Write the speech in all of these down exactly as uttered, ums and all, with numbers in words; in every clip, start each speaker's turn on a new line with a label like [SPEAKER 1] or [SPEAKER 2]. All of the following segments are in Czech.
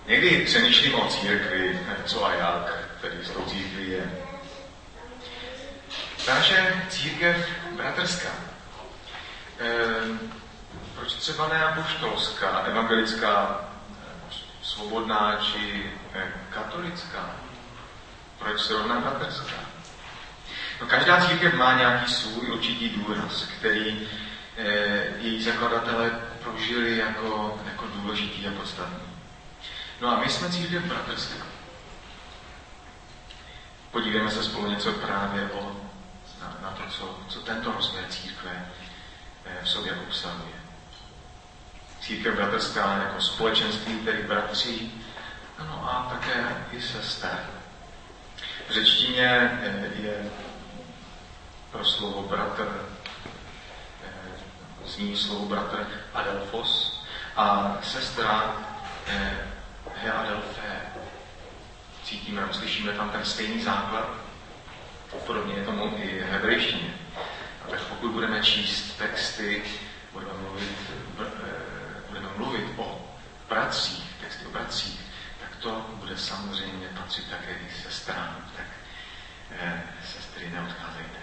[SPEAKER 1] Někdy přemýšlím o církvi, co a jak, tedy s tou církví je. Ta naše církev bratrská. E, proč třeba ne apoštolská, evangelická, svobodná či e, katolická? Proč zrovna bratrská? No, každá církev má nějaký svůj určitý důraz, který e, její zakladatelé prožili jako, jako důležitý a podstatný. No a my jsme církev bratrská. Podívejme se spolu něco právě o, na, na to, co, co tento rozměr církve v sobě obsahuje. Církev bratrská jako společenství, tedy bratří, ano a také i sester. V řečtině je pro slovo bratr, zní slovo bratr adelphos a sestra he adelphé. Cítíme, slyšíme tam ten stejný základ. Podobně je tomu i v hebrejštině. A tak pokud budeme číst texty, budeme mluvit, budeme mluvit o bratřích, texty o bratřích, tak to bude samozřejmě patřit také i sestrám. Tak eh, sestry, neodcházejte.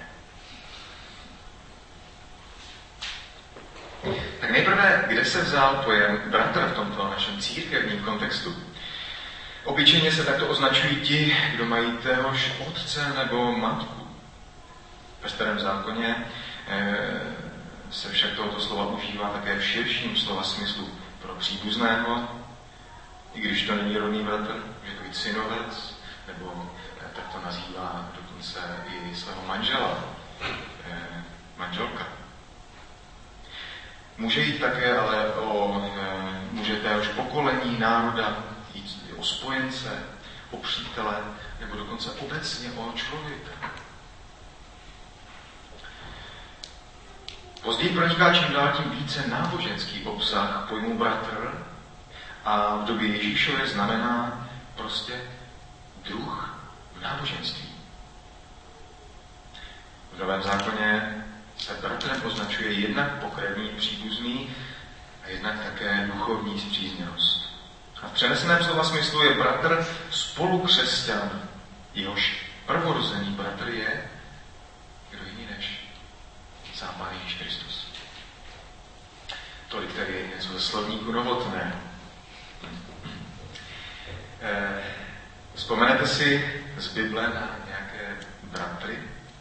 [SPEAKER 1] Tak nejprve, kde se vzal pojem bratr v tomto našem církevním kontextu? Obyčejně se takto označují ti, kdo mají téhož otce nebo matku. Ve Starém zákoně eh, se však tohoto slova užívá také v širším slova smyslu pro příbuzného, i když to není rodný bratr, že to je synovec, nebo eh, tak to nazývá dokonce i svého manžela, eh, manželka. Může jít také ale o eh, muže téhož pokolení, národa, jít o spojence, o přítele, nebo dokonce obecně o člověka. Později proniká čím dál tím více náboženský obsah pojmu bratr a v době Ježíšově znamená prostě druh v náboženství. V Novém zákoně se bratrem označuje jednak pokrevní příbuzný a jednak také duchovní spřízněnost. A v přeneseném slova smyslu je bratr spolukřesťan, jehož prvorozený bratr je kdo jiný než sám Pán Ježíš Kristus. Tolik tady je něco ze slovníku Novotného. Eh, vzpomenete si z Bible na nějaké bratry?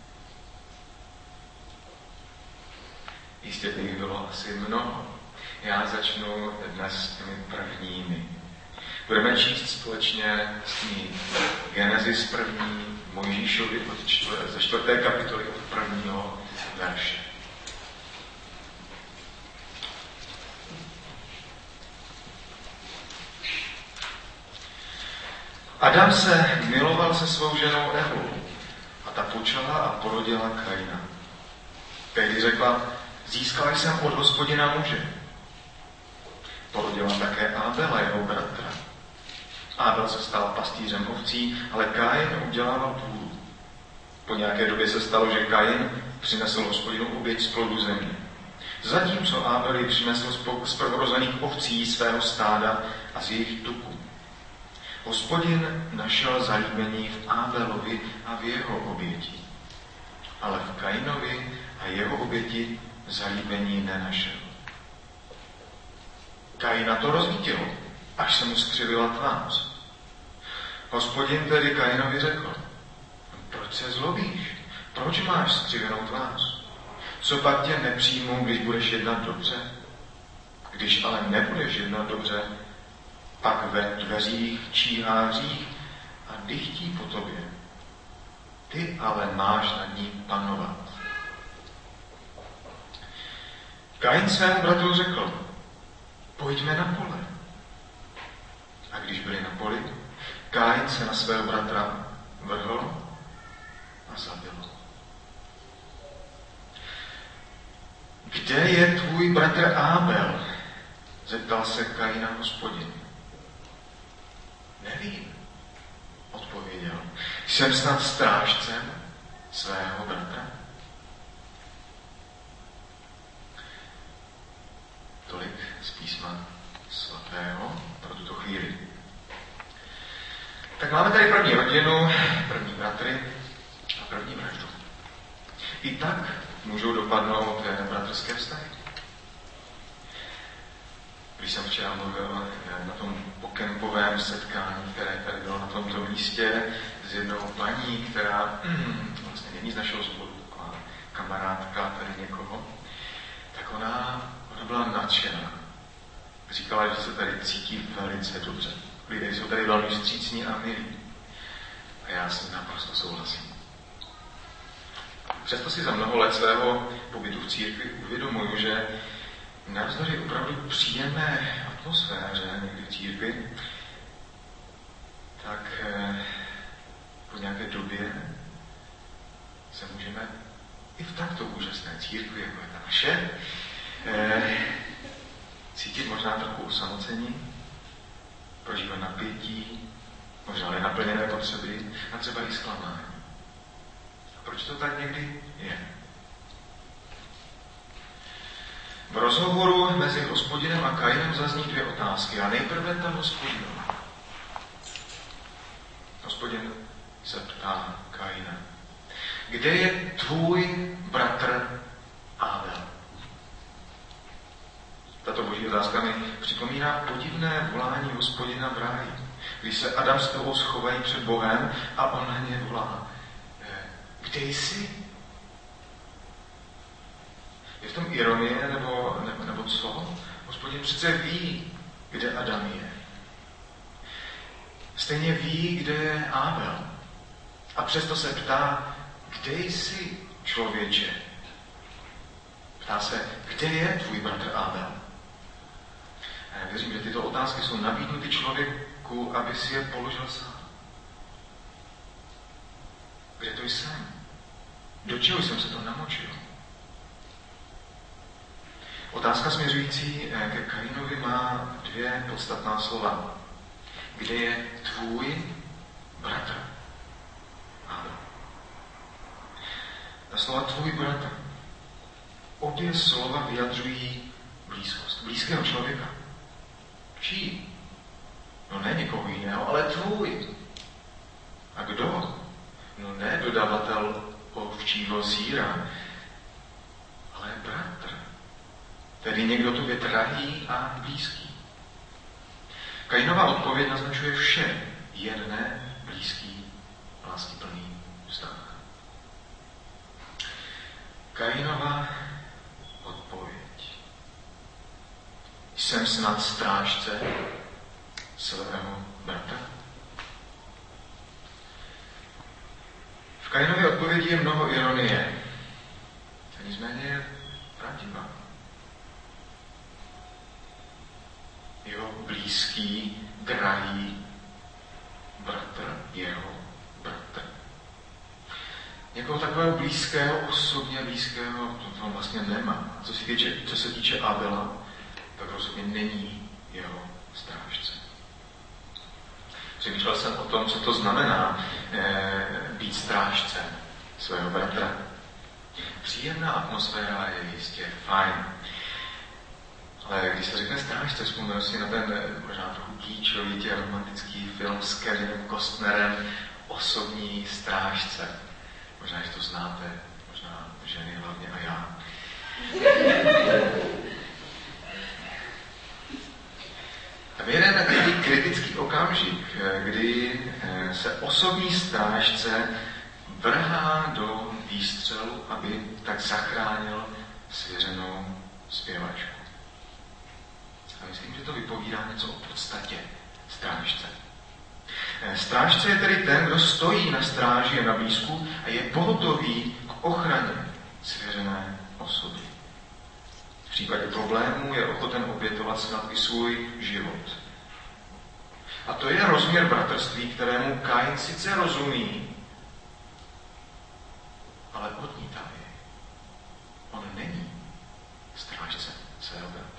[SPEAKER 1] Jistě by jich bylo asi mnoho. Já začnu dnes s těmi prvními. Budeme číst společně s ní Genesis první, Mojžíšovi od čtvrté, ze čtvrté kapitoly od prvního verše. Adam se miloval se svou ženou Evou a ta počala a porodila Kaina. Tehdy řekla, získala jsem od Hospodina muže. Porodila také Ábela, jeho bratra. Ábel se stal pastýřem ovcí, ale Kain udělával půdu. Po nějaké době se stalo, že Kain přinesl Hospodinu oběť z plodu země. Zatímco Ábel ji přinesl z prvorozených ovcí svého stáda a z jejich tuku. Hospodin našel zalíbení v Ábelovi a v jeho oběti, ale v Kainovi a jeho oběti zalíbení nenašel. Kaina to rozlítilo, až se mu skřivila tvář. Hospodin tedy Kainovi řekl, proč se zlobíš? Proč máš skřivenou tvář? Co pak tě nepřijmou, když budeš jednat dobře? Když ale nebudeš jednat dobře, pak ve dveřích číhářích a dychtí po tobě. Ty ale máš nad ní panovat. Kain svému bratru řekl, pojďme na pole. A když byli na poli, Kain se na svého bratra vrhl a zabil. Kde je tvůj bratr Ábel? Zeptal se Kaina Hospodin. Nevím, odpověděl. Jsem snad strážcem svého bratra. Tolik z písma svatého pro tuto chvíli. Tak máme tady první rodinu, první bratry a první vraždu. I tak můžou dopadnout bratrské vztahy. Když jsem včera mluvil na tom pokempovém setkání, které tady bylo na tomto místě, s jednou paní, která vlastně není z našeho sboru, taková kamarádka tady někoho, tak ona, ona byla nadšená. Říkala, že se tady cítí velice dobře. Lidé jsou tady velmi vstřícní a milí. A já s ním naprosto souhlasím. Přesto si za mnoho let svého pobytu v církvi uvědomuju, že navzdory opravdu příjemné atmosféře někdy v církvi, tak eh, po nějaké době se můžeme i v takto úžasné církvi, jako je ta naše, eh, cítit možná trochu osamocení, prožívat napětí, možná nenaplněné potřeby a třeba i zklamání. A proč to tak někdy je? V rozhovoru mezi Hospodinem a Kainem zazní dvě otázky. A nejprve ta Hospodinová. Hospodin se ptá Kaina. Kde je tvůj bratr Abel? Tato boží otázka mi připomíná podivné volání Hospodina v ráji, když se Adam s Evou schovají před Bohem a on na ně volá. Kde jsi? Je v tom ironie, nebo, nebo, nebo co? Hospodin přece ví, kde Adam je. Stejně ví, kde je Abel. A přesto se ptá, kde jsi, člověče? Ptá se, kde je tvůj bratr Abel? A já věřím, že tyto otázky jsou nabídnuty člověku, aby si je položil sám. Kde to jsem? Do čeho jsem se to namočil? Otázka směřující ke Kainovi má dvě podstatná slova. Kde je tvůj bratr? Abel. Ta slova tvůj bratr. Obě slova vyjadřují blízkost. Blízkého člověka. Čí? No ne někoho jiného, ale tvůj. A kdo? No ne dodavatel ovčího sýra, ale bratr. Tedy někdo tobě drahý a blízký. Kainova odpověď naznačuje vše, jen ne blízký, láskyplný vztah. Kainova odpověď. Jsem snad strážce svého bratra? V Kainově odpovědi je mnoho ironie. A nicméně je pravdivá. Jeho blízký, drahý bratr, jeho bratr. Někoho takového blízkého, osobně blízkého, to on vlastně nemá. Co se týče, co se týče Abela, tak rozhodně není jeho strážce. Přemýšlel jsem o tom, co to znamená e, být strážcem svého bratra. Příjemná atmosféra je jistě fajn. Ale když se řekne strážce, vzpomínám si na ten možná trochu kýčovitě romantický film s Kevinem Costnerem Osobní strážce. Možná, že to znáte, možná ženy hlavně a já. A v jeden takový kritický okamžik, kdy se osobní strážce vrhá do výstřelu, aby tak zachránil svěřenou zpěvačku. A myslím, že to vypovídá něco o podstatě strážce. Strážce je tedy ten, kdo stojí na stráži a na blízku a je pohotový k ochraně svěřené osoby. V případě problémů je ochoten obětovat snad i svůj život. A to je rozměr bratrství, kterému Kain sice rozumí, ale odmítá jej. On není strážce svého bratra.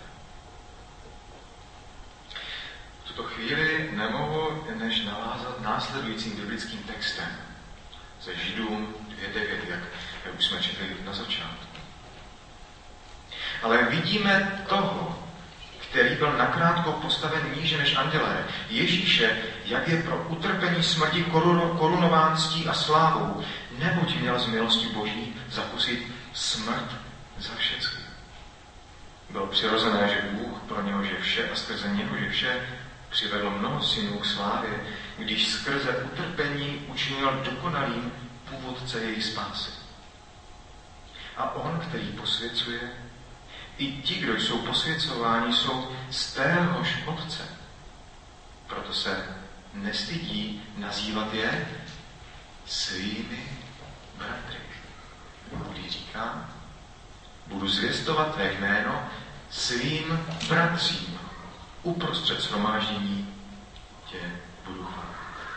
[SPEAKER 1] V tuto chvíli nemohu než navázat následujícím biblickým textem ze Židům dvě devět, jak, jak už jsme četli na začátku. Ale vidíme toho, který byl nakrátko postaven níže než andělé. Ježíše, jak je pro utrpení smrti korunován ctí a slávou, neboť měl z milosti Boží zakusit smrt za všechny. Bylo přirozené, že Bůh, pro něho je vše a skrze něho je vše, přivedl mnoho synů k slávě, když skrze utrpení učinil dokonalým původce její spásy. A on, který posvěcuje, i ti, kdo jsou posvěcováni, jsou z téhož Otce. Proto se nestydí nazývat je svými bratry. Když říká, budu zvěstovat tvé jméno svým bratřím. Uprostřed shromáždění tě budu chválit.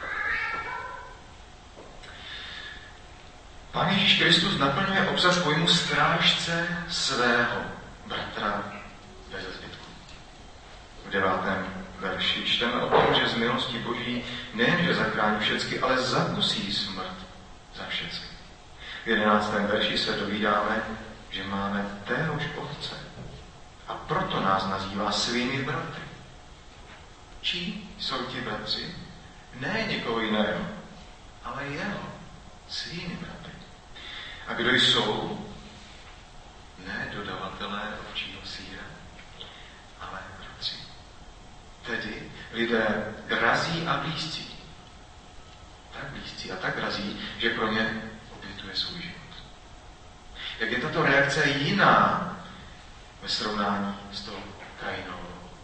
[SPEAKER 1] Pán Ježíš Kristus naplňuje obsah pojmu strážce svého bratra bez zbytku. V devátém verši čteme o tom, že z milosti Boží nejenže zachrání všechny, ale zakusí smrt za všechny. V jedenáctém verši se dovídáme, že máme téhož Otce a proto nás nazývá svými bratry. Čí jsou ti bratři? Ne někoho jiného, ale jeho, svými bratry. A kdo jsou? Ne dodavatelé ovčího sýra, ale bratři. Tedy lidé drazí a blízcí. Tak blízcí a tak drazí, že pro ně obětuje svůj život. Jak je tato reakce jiná ve srovnání s tou Kainovou?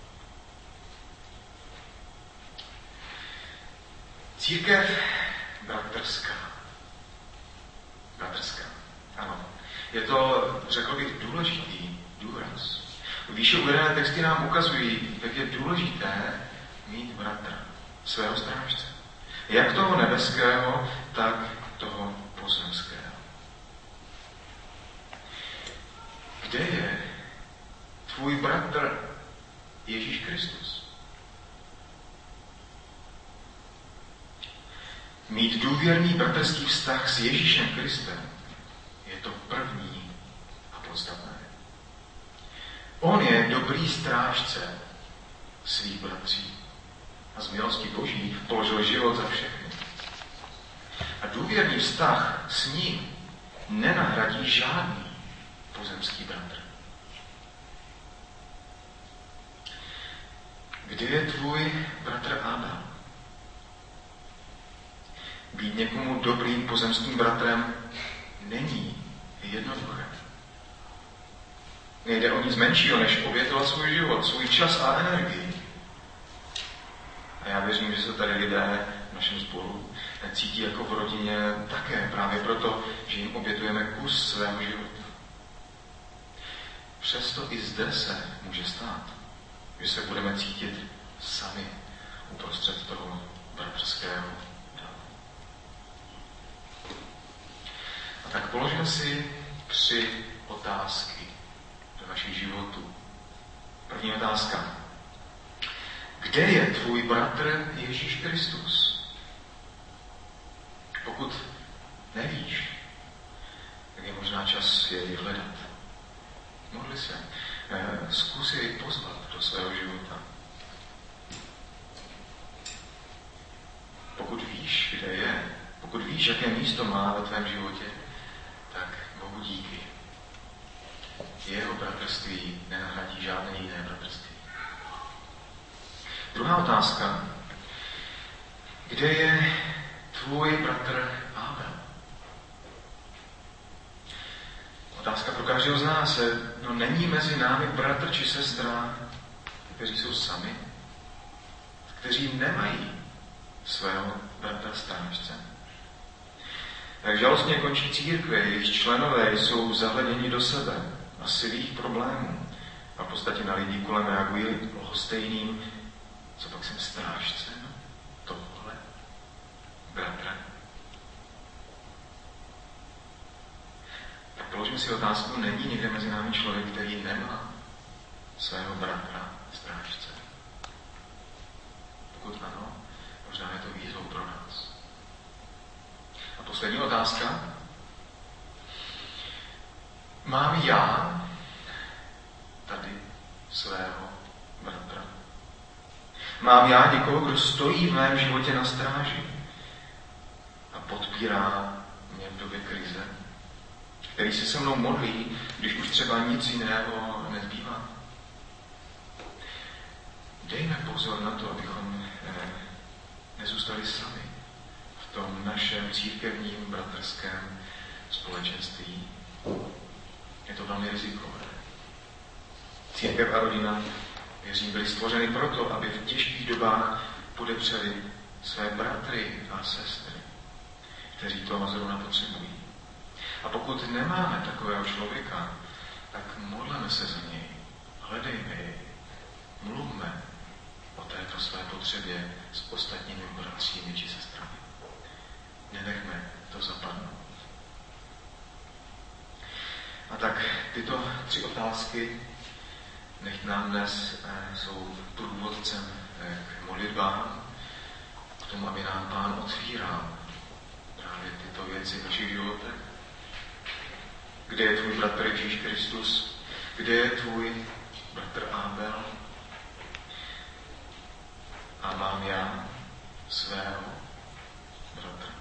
[SPEAKER 1] Církev bratrská. Bratrská, ano. Je to, řekl bych, důležitý důraz. Výše uvedené texty nám ukazují, jak je důležité mít bratra, svého strážce. Jak toho nebeského, tak toho pozemského. Kde je tvůj bratr Ježíš Kristus? Mít důvěrný bratrský vztah s Ježíšem Kristem je to první a podstatné. On je dobrý strážce svých bratří a z milosti Boží položil život za všechny. A důvěrný vztah s ním nenahradí žádný pozemský bratr. Kde je tvůj bratr Adam? Být někomu dobrým pozemským bratrem není jednoduché. Nejde o nic menšího, než obětovat svůj život, svůj čas a energii. A já věřím, že se tady lidé v našem spolu cítí jako v rodině také právě proto, že jim obětujeme kus svého života. Přesto i zde se může stát, že se budeme cítit sami uprostřed toho bratrského davu. A tak položme si tři otázky do našich životů. První otázka. Kde je tvůj bratr Ježíš Kristus? Pokud nevíš, tak je možná čas jej hledat. Modli se. Zkus jej pozvat do svého života. Pokud víš, kde je, pokud víš, jaké místo má ve tvém životě, tak Bohu díky. Jeho bratrství nenahradí žádné jiné bratrství. Druhá otázka. Kde je tvůj bratr Abel? Otázka pro každého z nás je, no není mezi námi bratr či sestra, kteří jsou sami, kteří nemají svého bratra strážce. Jak žalostně končí církve, jejich členové jsou zahleděni do sebe a svých problémů a v podstatě na lidi kolem reagují lhostejným, co pak jsem strážcem tohle bratra. Tak položím si otázku, není někde mezi námi člověk, který nemá svého bratra strážce? Pokud ano, možná je to výzvou pro nás. A poslední otázka. Mám já tady svého bratra? Mám já někoho, kdo stojí v mém životě na stráži a podpírá mě v době krize, který se se mnou modlí, když už třeba nic jiného nezbývá? Dejme pozor na to, abychom nezůstali sami v tom našem církevním bratrském společenství. Je to velmi rizikové. Církev a rodina, věřím, byly stvořeny proto, aby v těžkých dobách podepřeli své bratry a sestry, kteří to zrovna potřebují. A pokud nemáme takového člověka, tak modleme se za něj, hledejme jej, mluvme o této své potřebě s ostatními bratřími či sestrami. Nenechme to zapadnout. A tak tyto tři otázky nech nám dnes eh, jsou průvodcem eh, k modlitbám, k tomu, aby nám Pán otvíral právě tyto věci v našich životech. Kde je tvůj bratr Ježíš Kristus? Kde je tvůj bratr Abel? A mám já svého bratra?